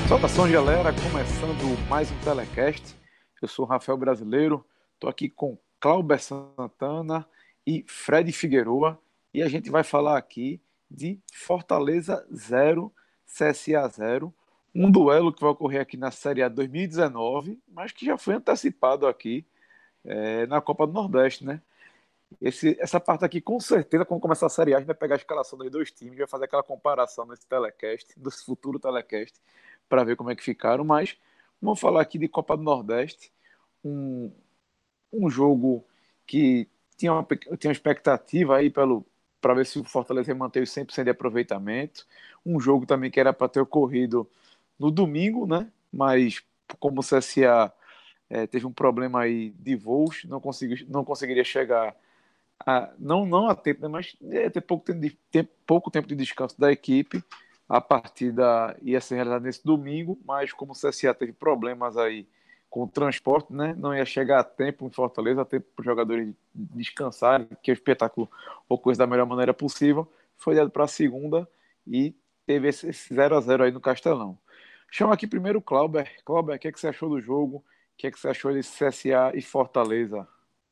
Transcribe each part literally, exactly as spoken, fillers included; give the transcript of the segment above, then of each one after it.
Saudações, galera, começando mais um Telecast. Eu sou o Rafael Brasileiro, estou aqui com Clauber Santana e Fred Figueroa e a gente vai falar aqui de Fortaleza zero, C S A zero, um duelo que vai ocorrer aqui na Série A dois mil e dezenove, mas que já foi antecipado aqui é, na Copa do Nordeste, né? Esse, essa parte aqui, com certeza, quando começar a Série A, a gente vai pegar a escalação dos dois times, vai fazer aquela comparação nesse telecast, do futuro telecast, para ver como é que ficaram. Mas vamos falar aqui de Copa do Nordeste, um, um jogo que tinha uma, tinha uma expectativa aí pelo para ver se o Fortaleza ia manter os cem por cento de aproveitamento. Um jogo também que era para ter ocorrido no domingo, né? Mas como o C S A eh, teve um problema aí de voos, não, conseguiu, não conseguiria chegar a, não, não a tempo, né, mas é, ter pouco tempo, de, ter pouco tempo de descanso da equipe. A partida ia ser realizada nesse domingo, mas como o C S A teve problemas aí com o transporte, né, não ia chegar a tempo em Fortaleza, a tempo para os jogadores descansarem, que o espetáculo ocorresse da melhor maneira possível. Foi dado para a segunda e teve esse zero a zero aí no Castelão. Chama aqui primeiro o Clauber. Clauber, o que, é que você achou do jogo? O que, é que você achou de C S A e Fortaleza?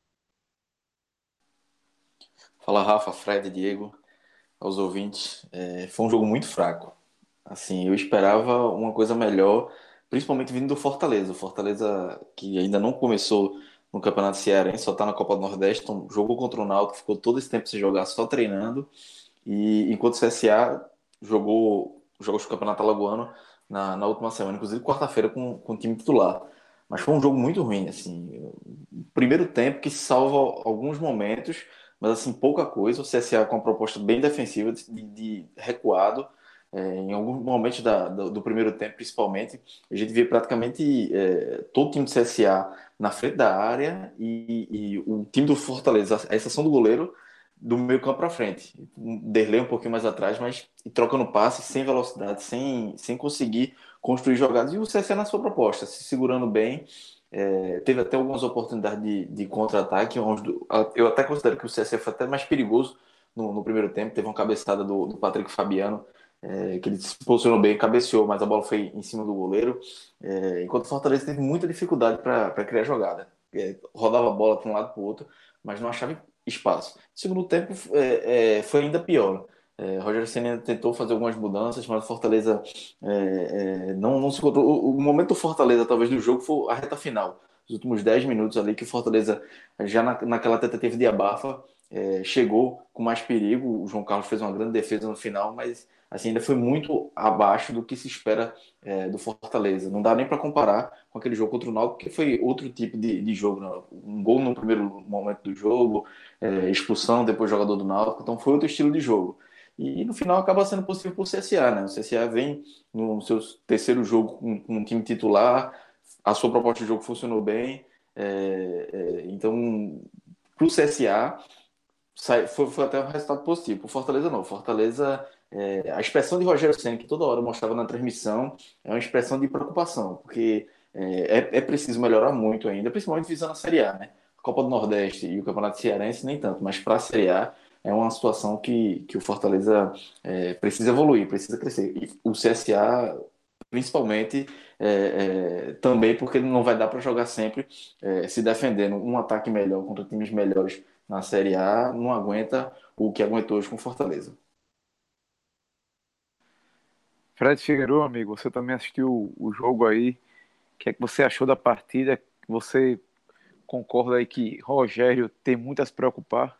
Fala Rafa, Fred, Diego, aos ouvintes. É, foi um jogo muito fraco. Assim, eu esperava uma coisa melhor, principalmente vindo do Fortaleza. O Fortaleza que ainda não começou no Campeonato Cearense, só está na Copa do Nordeste, então jogou contra o Náutico, ficou todo esse tempo sem jogar, só treinando. E enquanto o C S A jogou jogos do Campeonato Alagoano na, na última semana, inclusive quarta-feira com, com o time titular. Mas foi um jogo muito ruim, assim. Primeiro tempo que salva alguns momentos, mas assim, pouca coisa. O C S A com uma proposta bem defensiva, de, de recuado. É, em alguns momentos da, do, do primeiro tempo, principalmente, a gente vê praticamente é, todo o time do C S A na frente da área e, e o time do Fortaleza, a exceção do goleiro, do meio campo para frente. Um Derlei um pouquinho mais atrás, mas trocando passe, sem velocidade, sem, sem conseguir construir jogadas. E o C S A na sua proposta, se segurando bem. É, teve até algumas oportunidades de, de contra-ataque, onde eu até considero que o C S A foi até mais perigoso no, no primeiro tempo. Teve uma cabeçada do, do Patrick Fabiano, é, que ele se posicionou bem, cabeceou, mas a bola foi em cima do goleiro. É, enquanto o Fortaleza teve muita dificuldade para criar jogada. É, rodava a bola para um lado para o outro, mas não achava espaço. Segundo tempo é, é, foi ainda pior. É, Roger Ceni tentou fazer algumas mudanças, mas o Fortaleza é, é, não, não se encontrou. O, o momento do Fortaleza, talvez, do jogo foi a reta final. Os últimos dez minutos ali, que o Fortaleza, já na, naquela tentativa de abafa, é, chegou com mais perigo. O João Carlos fez uma grande defesa no final, mas assim, ainda foi muito abaixo do que se espera é, do Fortaleza. Não dá nem para comparar com aquele jogo contra o Náutico, que foi outro tipo de, de jogo. Né? Um gol no primeiro momento do jogo, é, expulsão depois do jogador do Náutico, então foi outro estilo de jogo. E no final acaba sendo possível para o C S A, né? O C S A vem no seu terceiro jogo com, com um time titular, a sua proposta de jogo funcionou bem, é, é, então para o C S A sai- foi, foi até um resultado positivo. Para o Fortaleza não, Fortaleza, é, a expressão de Rogério Ceni que toda hora mostrava na transmissão é uma expressão de preocupação, porque é, é, é preciso melhorar muito ainda, principalmente visando a Série A, né? A Copa do Nordeste e o Campeonato Cearense nem tanto, mas para a Série A é uma situação que, que o Fortaleza é, precisa evoluir, precisa crescer. E o C S A, principalmente, é, é, também porque não vai dar para jogar sempre é, se defendendo. Um ataque melhor contra times melhores na Série A não aguenta o que aguentou hoje com o Fortaleza. Fred Figueiredo, amigo, você também assistiu o jogo aí. O que é que você achou da partida? Você concorda aí que Rogério tem muito a se preocupar?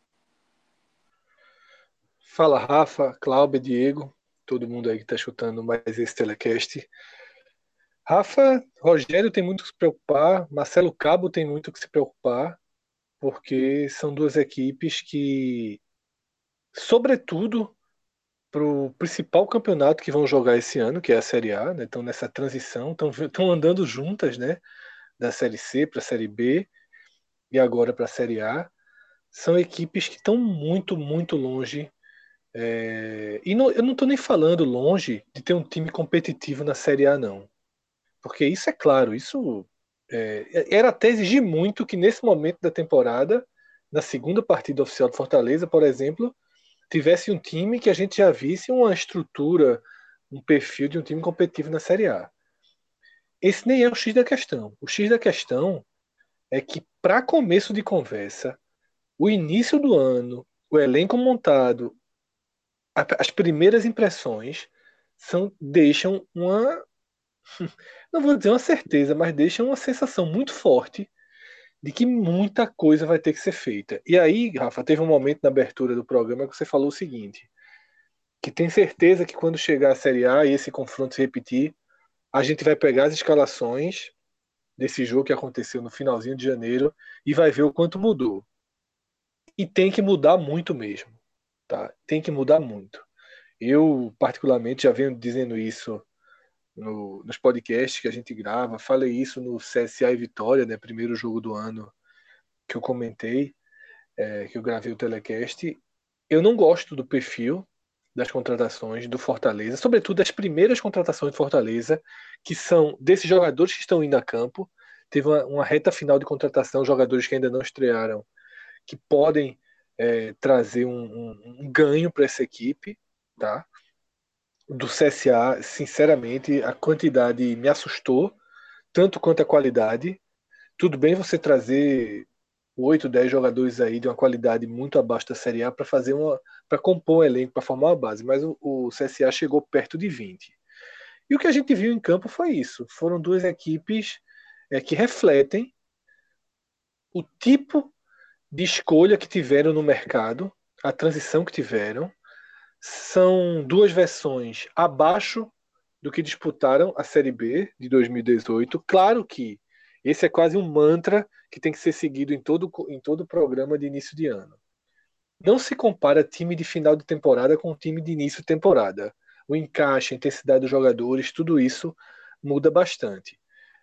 Fala Rafa, Cláudio, Diego, todo mundo aí que está escutando mais esse telecast. Rafa, Rogério tem muito que se preocupar, Marcelo Cabo tem muito que se preocupar, porque são duas equipes que, sobretudo, para o principal campeonato que vão jogar esse ano, que é a Série A, né? Estão nessa transição, estão andando juntas, né? Da Série C para a Série B e agora para a Série A. São equipes que estão muito, muito longe. É, e não- eu não estou nem falando longe de ter um time competitivo na Série A, não. Porque isso é claro, isso é, era até exigir muito que nesse momento da temporada, na segunda partida oficial do Fortaleza, por exemplo, tivesse um time que a gente já visse uma estrutura, um perfil de um time competitivo na Série A. Esse nem é o X da questão. O X da questão é que, para começo de conversa, o início do ano, o elenco montado, as primeiras impressões são, deixam uma, não vou dizer uma certeza, mas deixam uma sensação muito forte de que muita coisa vai ter que ser feita. E aí, Rafa, teve um momento na abertura do programa que você falou o seguinte, que tem certeza que quando chegar a Série A e esse confronto se repetir, a gente vai pegar as escalações desse jogo que aconteceu no finalzinho de janeiro e vai ver o quanto mudou. E tem que mudar muito mesmo, tá? Tem que mudar muito. Eu, particularmente, já venho dizendo isso no, nos podcasts que a gente grava. Falei isso no C S A e Vitória, né? Primeiro jogo do ano que eu comentei, é, que eu gravei o telecast. Eu não gosto do perfil das contratações do Fortaleza, sobretudo das primeiras contratações do Fortaleza, que são desses jogadores que estão indo a campo. Teve uma, uma reta final de contratação, jogadores que ainda não estrearam, que podem é, trazer um, um, um ganho para essa equipe, tá? Do C S A, sinceramente, a quantidade me assustou, tanto quanto a qualidade. Tudo bem você trazer oito, dez jogadores aí de uma qualidade muito abaixo da Série A para fazer uma, para compor um elenco, para formar uma base, mas o, o C S A chegou perto de vinte. E o que a gente viu em campo foi isso. Foram duas equipes é, que refletem o tipo de escolha que tiveram no mercado, a transição que tiveram. São duas versões abaixo do que disputaram a Série B de dois mil e dezoito. Claro que esse é quase um mantra que tem que ser seguido em todo em todo programa de início de ano. Não se compara time de final de temporada com time de início de temporada. O encaixe, a intensidade dos jogadores, tudo isso muda bastante.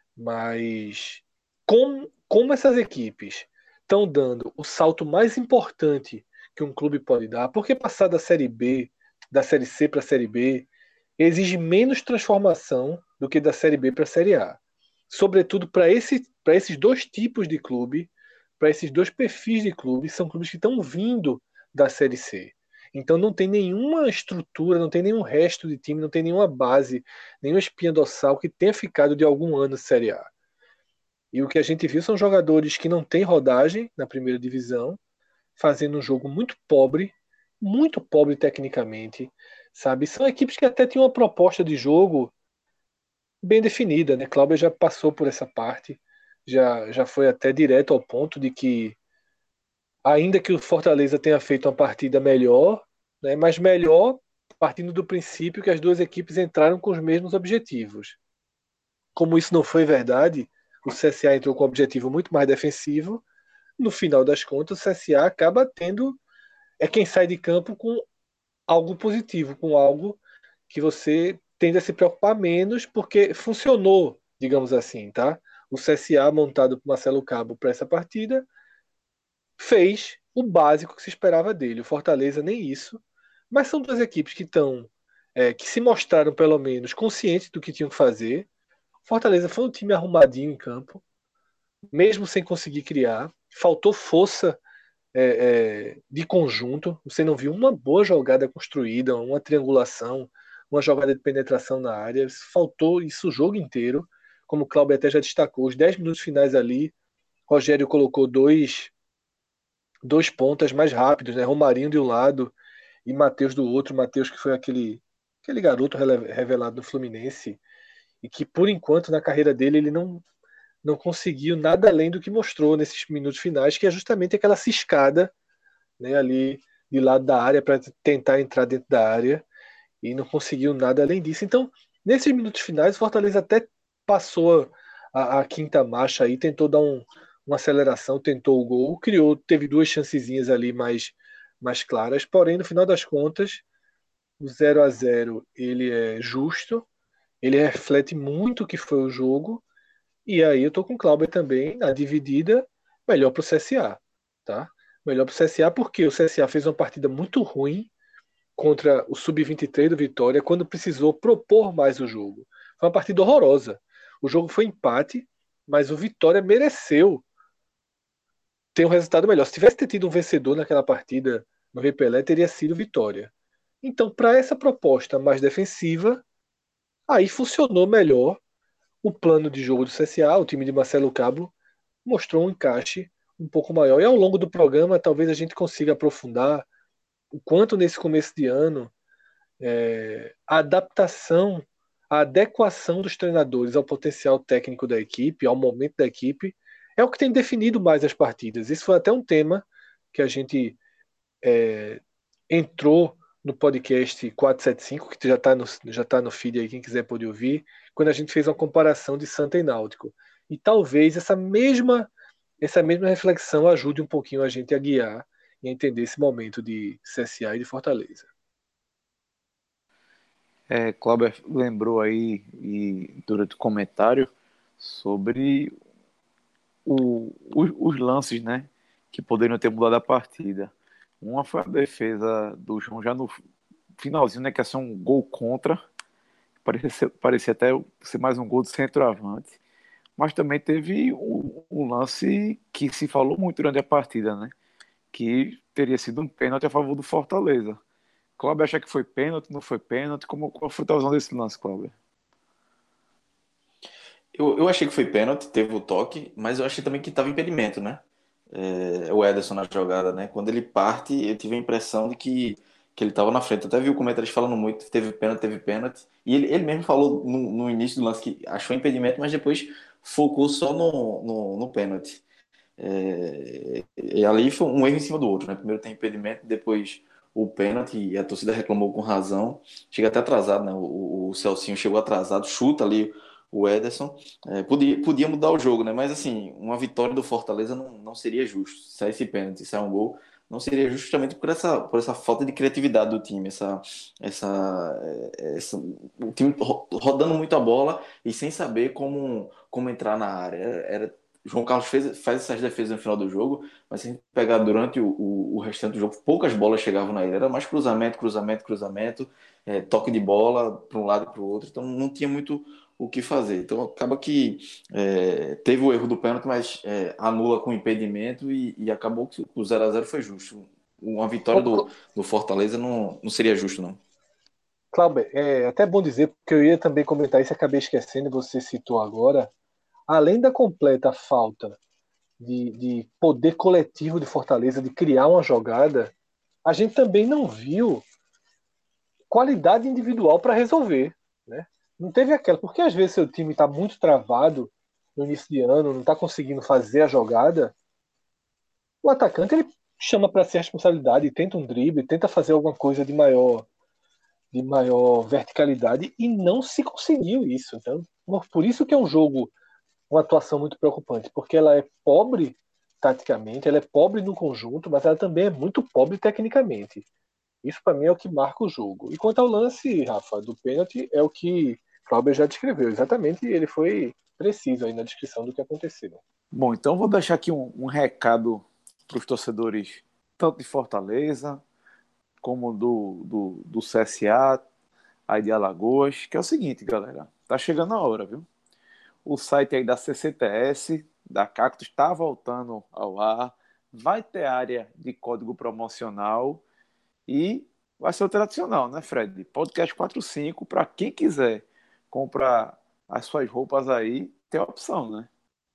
Mas como, como essas equipes estão dando o salto mais importante que um clube pode dar, porque passar da Série B, da Série C para a Série B, exige menos transformação do que da Série B para a Série A. Sobretudo para esse, para esses dois tipos de clube, para esses dois perfis de clube, são clubes que estão vindo da Série C. Então não tem nenhuma estrutura, não tem nenhum resto de time, não tem nenhuma base, nenhuma espinha dorsal que tenha ficado de algum ano de Série A. E o que a gente viu são jogadores que não têm rodagem na primeira divisão, fazendo um jogo muito pobre, muito pobre tecnicamente, sabe? São equipes que até tinham uma proposta de jogo bem definida, né? Cláudio já passou por essa parte, já, já foi até direto ao ponto de que, ainda que o Fortaleza tenha feito uma partida melhor, né? Mas melhor partindo do princípio que as duas equipes entraram com os mesmos objetivos. Como isso não foi verdade, o C S A entrou com um objetivo muito mais defensivo. No final das contas, o C S A acaba tendo é quem sai de campo com algo positivo, com algo que você tende a se preocupar menos, porque funcionou, digamos assim, tá? O C S A, montado por Marcelo Cabo para essa partida, fez o básico que se esperava dele. O Fortaleza nem isso. Mas são duas equipes que estão, é, que se mostraram pelo menos conscientes do que tinham que fazer. O Fortaleza foi um time arrumadinho em campo, mesmo sem conseguir criar. Faltou força é, é, de conjunto. Você não viu uma boa jogada construída, uma triangulação, uma jogada de penetração na área. Faltou isso o jogo inteiro. Como o Cláudio até já destacou, os dez minutos finais ali, Rogério colocou dois, dois pontas mais rápidos, né? Romarinho de um lado e Matheus do outro. Matheus que foi aquele, aquele garoto revelado no Fluminense e que, por enquanto, na carreira dele, ele não, não conseguiu nada além do que mostrou nesses minutos finais, que é justamente aquela ciscada, né, ali de lado da área para tentar entrar dentro da área e não conseguiu nada além disso. Então, nesses minutos finais, o Fortaleza até passou a, a quinta marcha aí, tentou dar um, uma aceleração, tentou o gol, criou, teve duas chancezinhas ali mais, mais claras, porém, no final das contas, o zero a zero ele é justo, ele reflete muito o que foi o jogo. E aí eu tô com o Clauber também, na dividida, melhor pro C S A, tá? Melhor pro C S A porque o C S A fez uma partida muito ruim contra o sub vinte e três do Vitória quando precisou propor mais o jogo. Foi uma partida horrorosa. O jogo foi empate, mas o Vitória mereceu ter um resultado melhor. Se tivesse tido um vencedor naquela partida no Rei Pelé, teria sido Vitória. Então, para essa proposta mais defensiva, Aí funcionou melhor o plano de jogo do C S A, o time de Marcelo Cabo mostrou um encaixe um pouco maior. E ao longo do programa, talvez a gente consiga aprofundar o quanto nesse começo de ano é, a adaptação, a adequação dos treinadores ao potencial técnico da equipe, ao momento da equipe, é o que tem definido mais as partidas. Isso foi até um tema que a gente é, entrou no podcast quatrocentos e setenta e cinco, que já está no, já tá no feed aí, quem quiser pode ouvir, quando a gente fez uma comparação de Santa e Náutico. E talvez essa mesma, essa mesma reflexão ajude um pouquinho a gente a guiar e a entender esse momento de C S A e de Fortaleza. É, Cláudio lembrou aí, e durante o comentário, sobre o, os, os lances, né, que poderiam ter mudado a partida. Uma foi a defesa do João já no finalzinho, né, que ia ser um gol contra, parecia, parecia até ser mais um gol de centroavante, mas também teve um, um lance que se falou muito durante a partida, né, que teria sido um pênalti a favor do Fortaleza. Cláudio acha que foi pênalti, não foi pênalti? Como, qual foi a tua visão desse lance, Cláudio? Eu, eu achei que foi pênalti, teve o toque, mas eu achei também que estava impedimento, né? É, o Ederson na jogada, né? Quando ele parte, eu tive a impressão de que, que ele estava na frente. Eu até vi o comentário falando muito, teve pênalti, teve pênalti. E ele, ele mesmo falou no, no início do lance que achou impedimento, mas depois focou só no, no, no pênalti. É, e ali foi um erro em cima do outro, né? Primeiro tem impedimento, depois o pênalti, e a torcida reclamou com razão. Chega até atrasado, né? O, o Celcinho chegou atrasado, chuta ali o Ederson. É, podia, podia mudar o jogo, né? Mas assim, uma vitória do Fortaleza não, não seria justo. Se sair esse pênalti, se sair um gol, não seria justamente por essa, por essa falta de criatividade do time, essa, essa, essa, o time rodando muito a bola e sem saber como, como entrar na área. Era, João Carlos fez, faz essas defesas no final do jogo, mas se a gente pegar durante o, o, o restante do jogo, poucas bolas chegavam na ele. Era mais cruzamento, cruzamento, cruzamento, é, toque de bola para um lado e para o outro. Então não tinha muito o que fazer. Então acaba que é, teve o erro do pênalti, mas é, anula com impedimento e, e acabou que o zero a zero foi justo. Uma vitória Ô, do, Cl- do Fortaleza não, não seria justo, não. Cláudio, é até bom dizer, porque eu ia também comentar isso, acabei esquecendo, você citou agora, além da completa falta de, de poder coletivo de Fortaleza, de criar uma jogada, a gente também não viu qualidade individual para resolver, né? Não teve aquela, porque às vezes seu time está muito travado no início de ano, não está conseguindo fazer a jogada, o atacante ele chama para si a responsabilidade, tenta um drible, tenta fazer alguma coisa de maior, de maior verticalidade e não se conseguiu isso. Então, por isso que é um jogo, uma atuação muito preocupante, porque ela é pobre taticamente, ela é pobre no conjunto, mas ela também é muito pobre tecnicamente. Isso para mim é o que marca o jogo. E quanto ao lance, Rafa, do pênalti, é o que Cláudio já descreveu. Exatamente, ele foi preciso aí na descrição do que aconteceu. Bom, então vou deixar aqui um, um recado para os torcedores, tanto de Fortaleza, como do, do, do C S A, aí de Alagoas, que é o seguinte, galera, tá chegando a hora, viu? O site aí da C C T S, da Cactus, está voltando ao ar, vai ter área de código promocional e vai ser o tradicional, né, Fred? Podcast quarenta e cinco, para quem quiser comprar as suas roupas aí, tem a opção, né?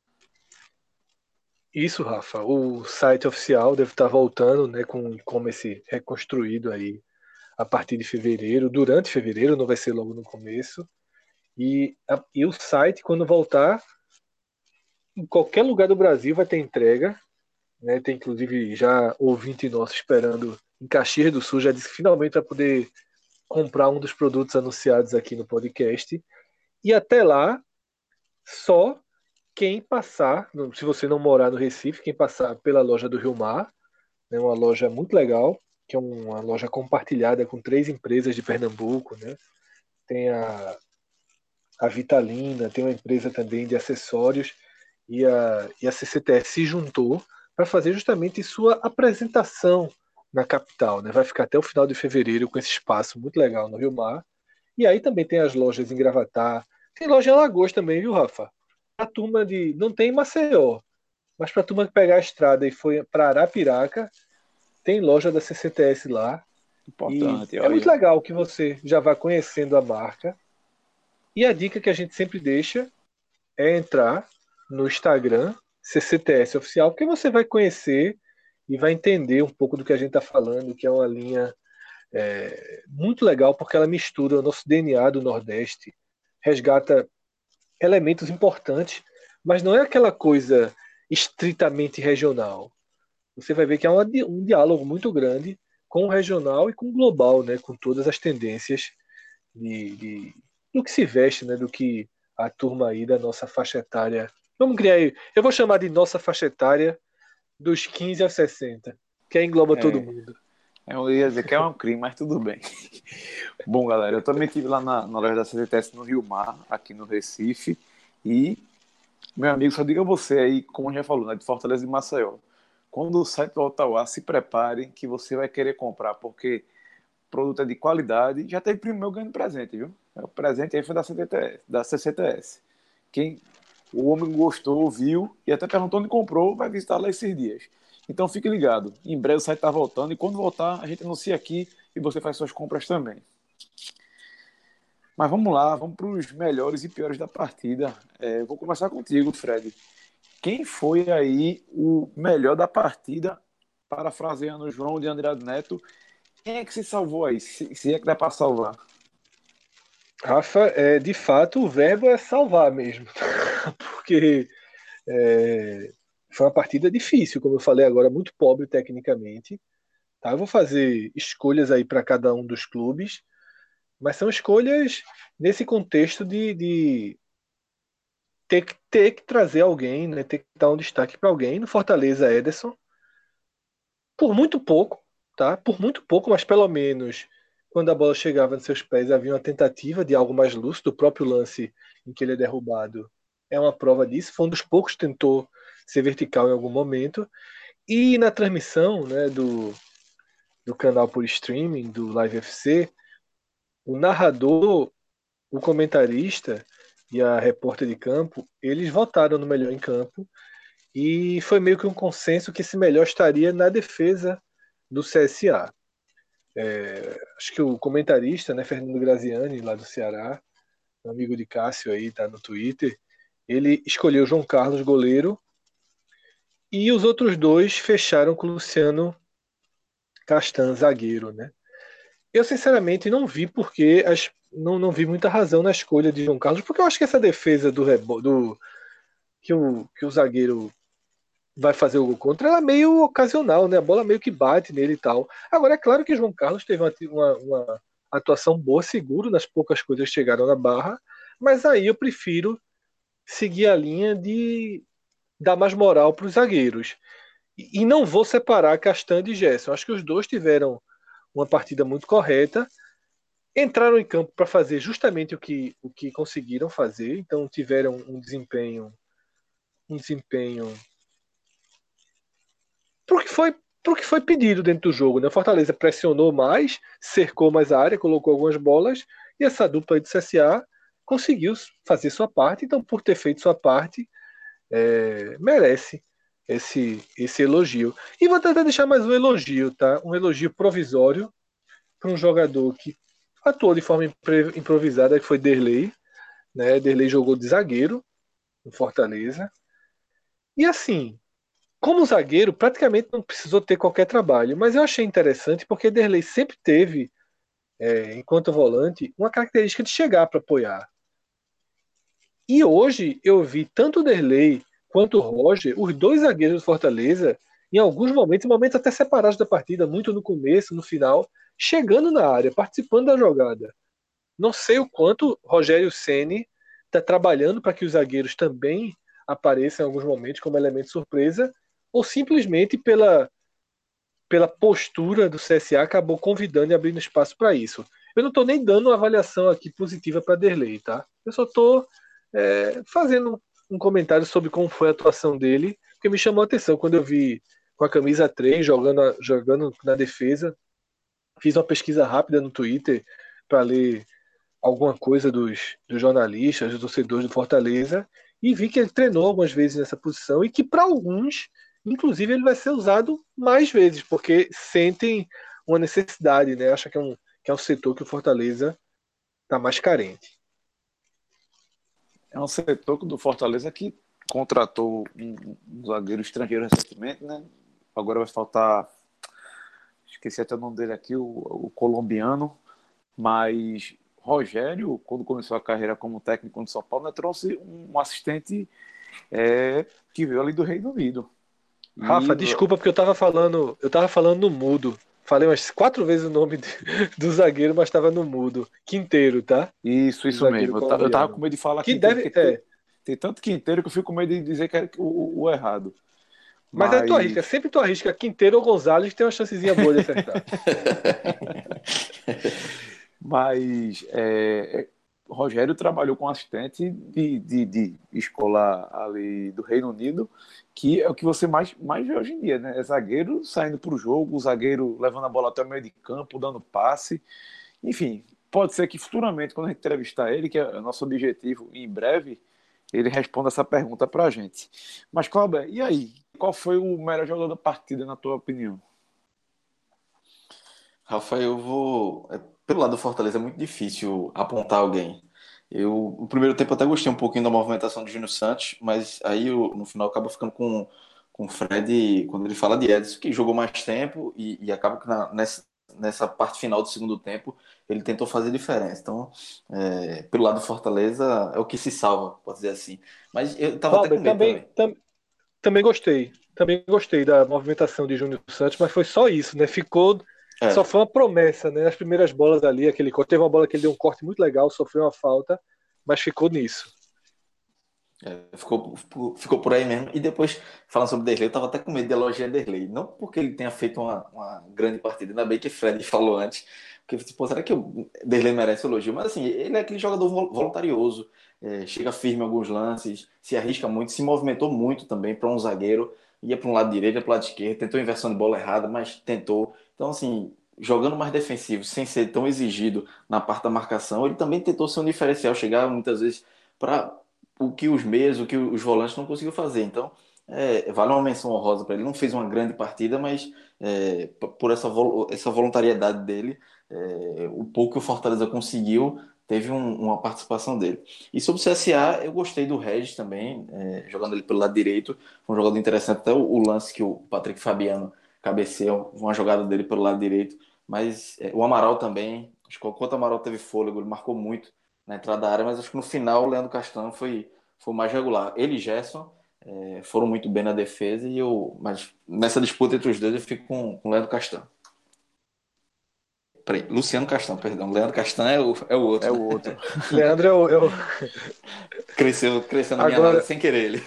Isso, Rafa. O site oficial deve estar voltando, né, com o e-commerce reconstruído aí a partir de fevereiro, durante fevereiro, não vai ser logo no começo. E, a, e o site, quando voltar, em qualquer lugar do Brasil vai ter entrega. Né? Tem inclusive já ouvinte nosso esperando em Caxias do Sul, já disse que finalmente vai poder comprar um dos produtos anunciados aqui no podcast. E até lá, só quem passar, se você não morar no Recife, quem passar pela loja do Rio Mar, né, uma loja muito legal, que é uma loja compartilhada com três empresas de Pernambuco, né? Tem a, a Vitalina, tem uma empresa também de acessórios, e a, e a C C T S se juntou para fazer justamente sua apresentação na capital. Né? Vai ficar até o final de fevereiro com esse espaço muito legal no Rio Mar. E aí também tem as lojas em Gravatá, tem loja em Alagoas também, viu, Rafa? A turma de. Não tem em Maceió, mas para a turma que pegar a estrada e foi para Arapiraca, tem loja da C C T S lá. E Importante, é olha muito aí, ó. legal que você já vá conhecendo a marca E a dica que a gente sempre deixa é entrar no Instagram C C T S Oficial, porque você vai conhecer e vai entender um pouco do que a gente está falando, que é uma linha é, muito legal, porque ela mistura o nosso D N A do Nordeste, resgata elementos importantes, mas não é aquela coisa estritamente regional. Você vai ver que há uma, um diálogo muito grande com o regional e com o global, né, com todas as tendências de, de, do que se veste, né, do que a turma aí da nossa faixa etária. Vamos criar aí, eu vou chamar de nossa faixa etária dos quinze aos sessenta, que aí engloba todo É, mundo. eu ia dizer que é um crime, mas tudo bem. Bom, galera, eu também estive lá na, na loja da C T T S no Rio Mar, aqui no Recife, e, meu amigo, só diga você aí, como já falou, né, de Fortaleza e Maceió. Quando o site voltar ao ar, se prepare que você vai querer comprar, porque o produto é de qualidade. Já teve primo meu ganhando presente, viu? O presente aí foi da C T T S, da C C T S. Quem, o homem gostou, viu e até perguntou onde comprou, vai visitar lá esses dias. Então fique ligado. Em breve o site está voltando e quando voltar a gente anuncia aqui e você faz suas compras também. Mas vamos lá, vamos para os melhores e piores da partida. É, vou começar contigo, Fred. Quem foi aí o melhor da partida, parafraseando o João de Andrade Neto? Quem é que se salvou aí? Se, se é que dá para salvar. Rafa, é, de fato, o verbo é salvar mesmo, porque é, foi uma partida difícil, como eu falei agora, muito pobre tecnicamente. Tá? Eu vou fazer escolhas aí para cada um dos clubes, mas são escolhas nesse contexto de, de ter, que, ter que trazer alguém, né? Ter que dar um destaque para alguém. No Fortaleza, Ederson, por muito pouco, tá? Por muito pouco, mas pelo menos quando a bola chegava nos seus pés havia uma tentativa de algo mais lúcido. O próprio lance em que ele é derrubado é uma prova disso. Foi um dos poucos que tentou ser vertical em algum momento. E na transmissão, né, do, do canal por streaming, do Live F C, o narrador, o comentarista e a repórter de campo, eles votaram no melhor em campo e foi meio que um consenso que esse melhor estaria na defesa do C S A. É, acho que o comentarista, né, Fernando Graziani, lá do Ceará, um amigo de Cássio aí, tá no Twitter, ele escolheu João Carlos, goleiro, e os outros dois fecharam com o Luciano Castan, zagueiro, né? Eu, sinceramente, não vi porque as, não, não vi muita razão na escolha de João Carlos, porque eu acho que essa defesa do, rebo, do que, o, que o zagueiro vai fazer o gol contra, ela é meio ocasional, né? A bola meio que bate nele e tal. Agora, é claro que João Carlos teve uma, uma, uma atuação boa, seguro, nas poucas coisas que chegaram na barra, mas aí eu prefiro seguir a linha de dar mais moral para os zagueiros. E, e não vou separar Castan e Gerson. Acho que os dois tiveram uma partida muito correta, entraram em campo para fazer justamente o que, o que conseguiram fazer, então tiveram um desempenho um desempenho porque foi pro que foi pedido dentro do jogo, né? O Fortaleza pressionou mais, cercou mais a área, colocou algumas bolas e essa dupla aí do C S A conseguiu fazer sua parte, então por ter feito sua parte é, merece esse esse elogio. E vou tentar deixar mais um elogio, tá? Um elogio provisório para um jogador que atuou de forma improvisada, que foi Derlei, né? Derlei jogou de zagueiro no Fortaleza. E assim, como zagueiro, praticamente não precisou ter qualquer trabalho, mas eu achei interessante porque Derlei sempre teve, é, enquanto volante, uma característica de chegar para apoiar. E hoje eu vi tanto o Derlei quanto o Roger, os dois zagueiros do Fortaleza, em alguns momentos, momentos até separados da partida, muito no começo, no final, chegando na área, participando da jogada. Não sei o quanto Rogério Ceni está trabalhando para que os zagueiros também apareçam em alguns momentos como elemento surpresa, ou simplesmente pela, pela postura do C S A acabou convidando e abrindo espaço para isso. Eu não estou nem dando uma avaliação aqui positiva para Derlei, tá? Eu só estou é, fazendo um comentário sobre como foi a atuação dele, porque me chamou a atenção quando eu vi com a camisa três jogando, jogando na defesa. Fiz uma pesquisa rápida no Twitter para ler alguma coisa dos, dos jornalistas, dos torcedores do Fortaleza, e vi que ele treinou algumas vezes nessa posição e que para alguns, inclusive, ele vai ser usado mais vezes, porque sentem uma necessidade, né? Acha que é um, que é um setor que o Fortaleza está mais carente. É um setor do Fortaleza que contratou um, um zagueiro estrangeiro recentemente, né? Agora vai faltar, esqueci até o nome dele aqui, o, o colombiano, mas Rogério, quando começou a carreira como técnico no São Paulo, né, trouxe um assistente é, que veio ali do Reino Unido. E Rafa, desculpa porque eu tava falando, eu tava falando no mudo. Falei umas quatro vezes o nome de- do zagueiro, mas estava no mudo. Quinteiro, tá? isso, O isso zagueiro mesmo. Eu, ta- eu tava com colombiano. medo de falar Que quinteiro, deve, porque tem, é. tem tanto quinteiro que eu fico com medo de dizer que era o, o errado. Mas é tu arrisca, Mas sempre tu arrisca Quinteiro ou Gonzalez, que tem uma chancezinha boa de acertar. Mas é, é, Rogério trabalhou com assistente de, de, de escola ali do Reino Unido, que é o que você mais, mais vê hoje em dia, né? É zagueiro saindo para o jogo, o zagueiro levando a bola até o meio de campo, dando passe. Enfim, pode ser que futuramente, quando a gente entrevistar ele, que é o nosso objetivo em breve, ele responda essa pergunta para a gente. Mas, Cláudio, e aí? Qual foi o melhor jogador da partida, na tua opinião? Rafael, eu vou. é, Pelo lado do Fortaleza é muito difícil apontar alguém. Eu, no primeiro tempo, até gostei um pouquinho da movimentação do Júnior Santos, mas aí eu, no final acaba ficando com, com o Fred quando ele fala de Edson, que jogou mais tempo e, e acaba que na- nessa, nessa parte final do segundo tempo ele tentou fazer diferença. Então, é, pelo lado do Fortaleza, é o que se salva, pode dizer assim. Mas eu tava até Cláudio, com medo também, também. tam- também gostei. Também gostei da movimentação de Júnior Santos, mas foi só isso, né? Ficou. Só É. foi uma promessa, né? As primeiras bolas ali, aquele corte. Teve uma bola que ele deu um corte muito legal, sofreu uma falta, mas ficou nisso. É, ficou, ficou ficou por aí mesmo. E depois, falando sobre Derlei, eu tava até com medo de elogiar Derlei. Não porque ele tenha feito uma, uma grande partida, ainda bem que Fred falou antes. Porque, tipo, será que o Derlei merece elogio? Mas assim, ele é aquele jogador vol- voluntarioso, é, chega firme em alguns lances, se arrisca muito, se movimentou muito também para um zagueiro. Ia para um lado direito, ia para o lado esquerdo, tentou inversão de bola errada, mas tentou. Então, assim, jogando mais defensivo, sem ser tão exigido na parte da marcação, ele também tentou ser um diferencial, chegar muitas vezes para o que os meias, o que os volantes não conseguiu fazer. Então, é, vale uma menção honrosa para ele. Não fez uma grande partida, mas é, p- por essa, vol essa voluntariedade dele, é, o pouco que o Fortaleza conseguiu, teve um- uma participação dele. E sobre o C S A, eu gostei do Regis também, é, jogando ele pelo lado direito. Foi um jogador interessante, até o, o lance que o Patrick Fabiano cabeceou, uma jogada dele pelo lado direito. Mas é, o Amaral também, acho que enquanto o Amaral teve fôlego, ele marcou muito na entrada da área, mas acho que no final o Leandro Castan foi, foi mais regular. Ele e Gerson é, foram muito bem na defesa, e eu, mas nessa disputa entre os dois eu fico com, com o Leandro Castan. Peraí, Luciano Castan, perdão. Leandro Castan é o, é o É outro, o né? outro. Leandro é o, é o- Cresceu, cresceu na minha Agora, análise sem querer ele.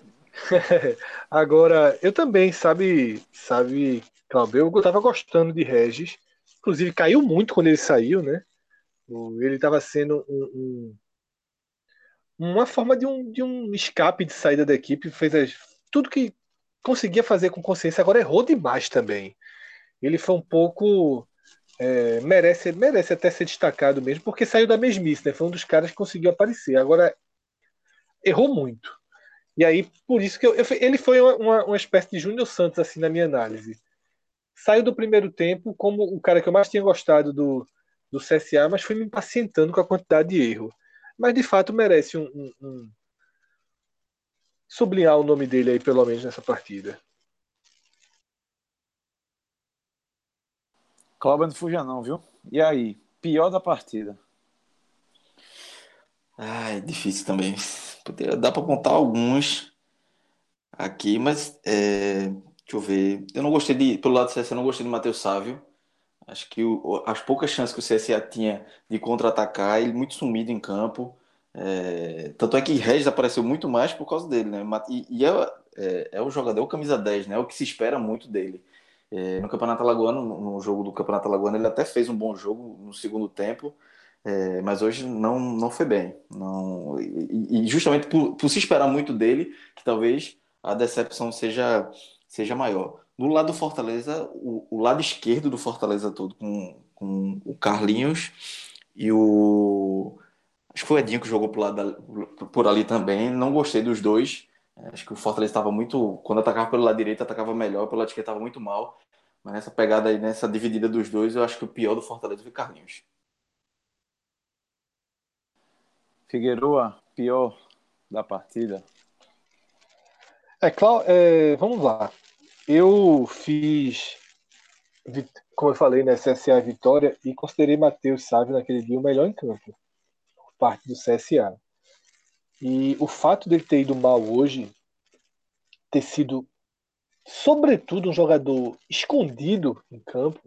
agora, eu também, sabe, sabe, Cláudio, eu tava gostando de Regis. Inclusive, caiu muito quando ele saiu, né? O- Ele estava sendo um, um- uma forma de um, de um escape de saída da equipe, fez as- tudo que conseguia fazer com consciência, agora errou demais também. Ele foi um pouco. é, merece, merece até ser destacado mesmo, porque saiu da mesmice, né? Foi um dos caras que conseguiu aparecer. Agora, errou muito. E aí, por isso que eu, eu- ele foi uma, uma, uma espécie de Júnior Santos, assim, na minha análise. Saiu do primeiro tempo como o cara que eu mais tinha gostado do, do C S A, mas foi me impacientando com a quantidade de erro. Mas de fato merece um, um- um- sublinhar o nome dele aí, pelo menos, nessa partida. Cláudio, não fuja não, viu? E aí? Pior da partida. Ai, difícil também. Poderia- Dá para contar alguns aqui, mas é, deixa eu ver. Eu não gostei de, pelo lado do C S A, eu não gostei do Matheus Sávio. Acho que o- as poucas chances que o C S A tinha de contra-atacar, ele muito sumido em campo. É, tanto é que Regis apareceu muito mais por causa dele, né? E, e é, é, é o jogador, é o camisa dez, né? É o que se espera muito dele. É, no Campeonato Alagoano, no no jogo do Campeonato Alagoano, ele até fez um bom jogo no segundo tempo, é, mas hoje não, não foi bem. Não, e, e justamente por, por se esperar muito dele, que talvez a decepção seja, seja maior. No lado do Fortaleza, o, o lado esquerdo do Fortaleza todo, com, com o Carlinhos e o. Acho que foi o Edinho que jogou por, lado da- por ali também. Não gostei dos dois. É, Acho que o Fortaleza estava muito. Quando atacava pelo lado direito, atacava melhor, pelo lado esquerdo estava muito mal. Mas nessa pegada aí, nessa dividida dos dois, eu acho que o pior do Fortaleza foi o Carlinhos. Figueroa, pior. da partida? É, Clau, é, vamos lá. Eu fiz, vi- como eu falei, né, C S A e Vitória e considerei Matheus Sávio naquele dia o melhor em campo, por parte do C S A. E o fato dele ter ido mal hoje, ter sido, sobretudo, um jogador escondido em campo,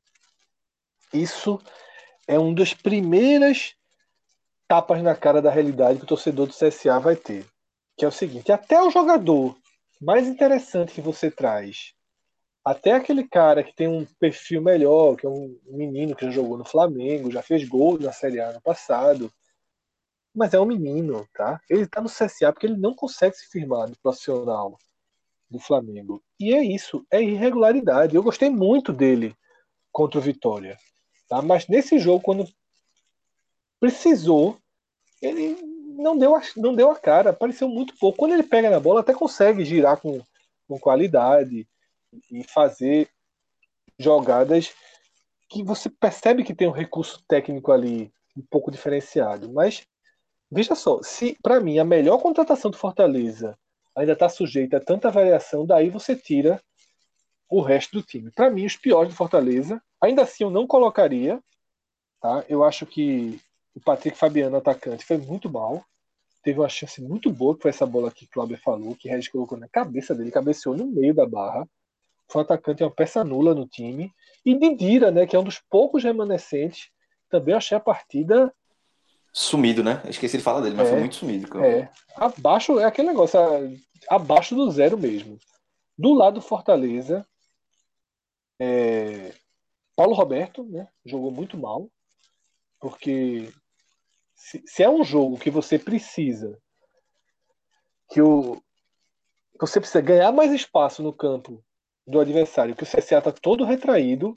isso é uma das primeiras tapas na cara da realidade que o torcedor do C S A vai ter. Que é o seguinte: até o jogador mais interessante que você traz, até aquele cara que tem um perfil melhor, que é um menino que já jogou no Flamengo, já fez gol na Série A no passado, mas é um menino, tá? Ele tá no C S A porque ele não consegue se firmar no profissional do Flamengo. E é isso, é irregularidade. Eu gostei muito dele contra o Vitória, tá? Mas nesse jogo, quando precisou, ele não deu a, não deu a cara, apareceu muito pouco. Quando ele pega na bola, até consegue girar com, com qualidade e fazer jogadas que você percebe que tem um recurso técnico ali um pouco diferenciado. Mas veja só, se para mim a melhor contratação do Fortaleza ainda está sujeita a tanta variação, daí você tira o resto do time. Para mim, os piores do Fortaleza, ainda assim eu não colocaria, tá? Eu acho que o Patrick Fabiano, atacante, foi muito mal. Teve uma chance muito boa, que foi essa bola que o Cláudio falou, que o Regis colocou na cabeça dele, cabeceou no meio da barra. Foi um atacante, é uma peça nula no time. E Didira, né, que é um dos poucos remanescentes, também achei a partida Sumido, né? Eu esqueci de falar dele, mas foi é, muito sumido em campo. é abaixo, é aquele negócio, a- abaixo do zero mesmo. Do lado do Fortaleza, é, Paulo Roberto, né, jogou muito mal, porque se, se é um jogo que você precisa, que o, você precisa ganhar mais espaço no campo do adversário, que o C S A está todo retraído,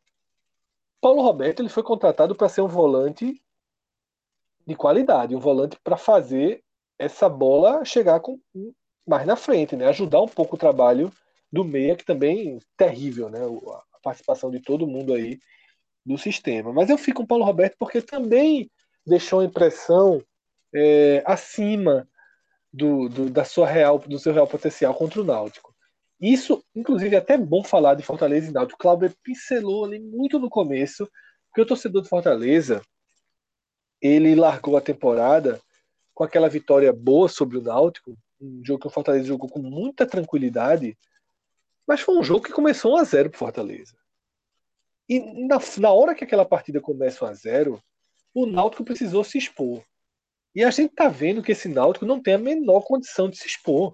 Paulo Roberto ele foi contratado para ser um volante de qualidade, um volante para fazer essa bola chegar com, mais na frente, né? Ajudar um pouco o trabalho do meia, que também é terrível, né? A participação de todo mundo aí do sistema. Mas eu fico com o Paulo Roberto porque também deixou a impressão é, acima do, do, da sua real, do seu real potencial contra o Náutico. Isso, inclusive, é até bom falar de Fortaleza e Náutico. O Cláudio pincelou ali muito no começo, porque o torcedor de Fortaleza ele largou a temporada com aquela vitória boa sobre o Náutico, um jogo que o Fortaleza jogou com muita tranquilidade, mas foi um jogo que começou um a zero para Fortaleza. E na, na hora que aquela partida começa um a zero, o Náutico precisou se expor. E a gente tá vendo que esse Náutico não tem a menor condição de se expor.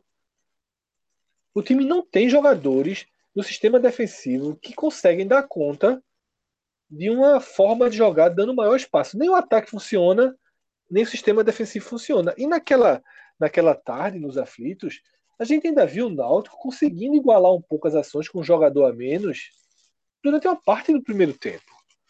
O time não tem jogadores no sistema defensivo que conseguem dar conta de uma forma de jogar dando maior espaço. Nem o ataque funciona, nem o sistema defensivo funciona. E naquela, naquela tarde, nos aflitos, a gente ainda viu o Náutico conseguindo igualar um pouco as ações com um jogador a menos durante uma parte do primeiro tempo.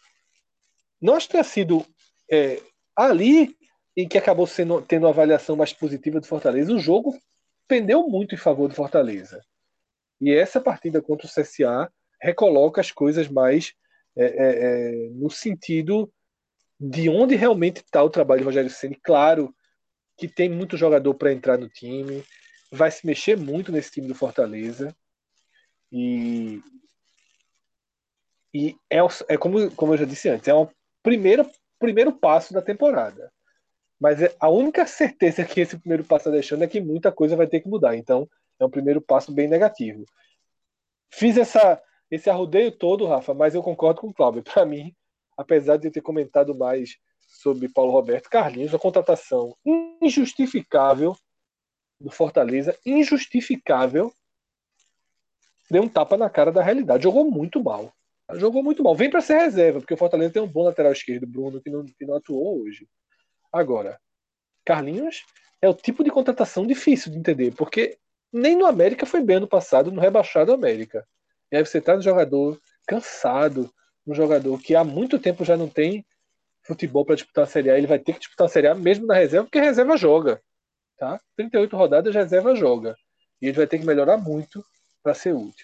Não acho que tenha sido é, ali em que acabou sendo, tendo uma avaliação mais positiva do Fortaleza. O jogo pendeu muito em favor do Fortaleza. E essa partida contra o C S A recoloca as coisas mais é, é, é, no sentido de onde realmente está o trabalho de Rogério Ceni. Claro que tem muito jogador para entrar no time, vai se mexer muito nesse time do Fortaleza. E, e é, é como, como eu já disse antes, é um primeiro, primeiro passo da temporada. Mas é, a única certeza que esse primeiro passo está deixando é que muita coisa vai ter que mudar. Então, é um primeiro passo bem negativo. Fiz essa, esse arrodeio todo, Rafa, mas eu concordo com o Cláudio. Para mim, apesar de eu ter comentado mais sobre Paulo Roberto Carlinhos, a contratação injustificável do Fortaleza, injustificável, deu um tapa na cara da realidade. Jogou muito mal. Jogou muito mal. Vem para ser reserva, porque o Fortaleza tem um bom lateral esquerdo, Bruno, que não, que não atuou hoje. Agora, Carlinhos é o tipo de contratação difícil de entender, porque nem no América foi bem ano passado, no rebaixado América. E aí você traz um jogador cansado, um jogador que há muito tempo já não tem futebol para disputar a Série A, ele vai ter que disputar a Série A mesmo na reserva, porque a reserva joga. Tá? trinta e oito rodadas, a reserva joga. E ele vai ter que melhorar muito para ser útil.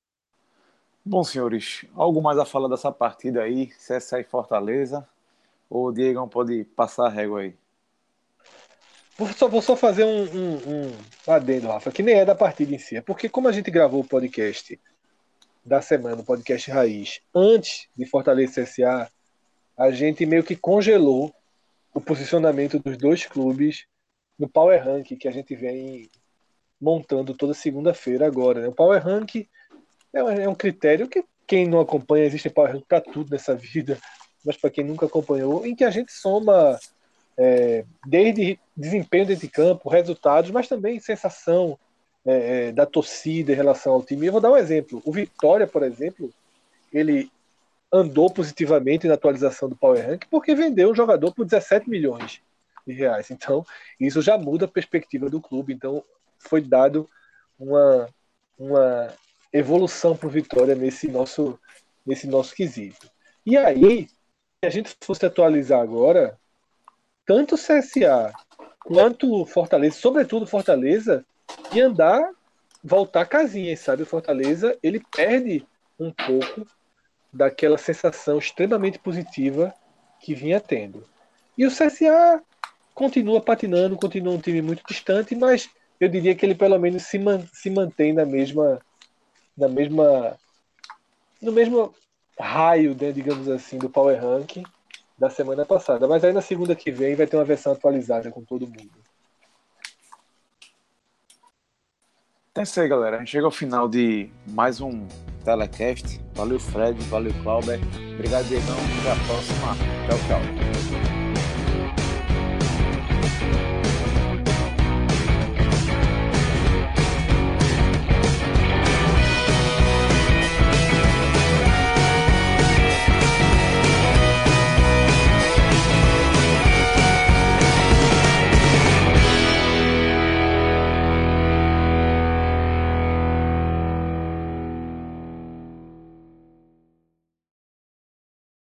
Bom, senhores, algo mais a falar dessa partida aí, C S A e Fortaleza? Ou o Diegão pode passar a régua aí? Vou só, vou só fazer um, um, um adendo, Rafa, que nem é da partida em si. É porque como a gente gravou o podcast da semana, o podcast Raiz, antes de Fortaleza e C S A, a gente meio que congelou o posicionamento dos dois clubes no Power Rank que a gente vem montando toda segunda-feira agora. Né? O Power Rank é um, é um critério que quem não acompanha, existe Power Rank para tudo nessa vida, mas para quem nunca acompanhou, em que a gente soma é, desde desempenho dentro de campo, resultados, mas também sensação é, é, da torcida em relação ao time. Eu vou dar um exemplo. O Vitória, por exemplo, ele andou positivamente na atualização do Power Rank porque vendeu um jogador por dezessete milhões de reais. Então, isso já muda a perspectiva do clube. Então, foi dado uma, uma evolução para o Vitória nesse nosso, nesse nosso quesito. E aí, se a gente fosse atualizar agora, tanto o C S A quanto o Fortaleza, sobretudo Fortaleza, e andar, voltar casinhas, sabe? O Fortaleza, ele perde um pouco daquela sensação extremamente positiva que vinha tendo. E o C S A continua patinando, continua um time muito distante, mas eu diria que ele pelo menos se, man, se mantém na mesma, na mesma, no mesmo raio, né, digamos assim, do Power Ranking da semana passada. Mas aí na segunda que vem vai ter uma versão atualizada com todo mundo. Então é isso aí, galera. A gente chega ao final de mais um Telecast. Valeu, Fred. Valeu, Clauber. Obrigado, Diegão. Até a próxima. Tchau, tchau.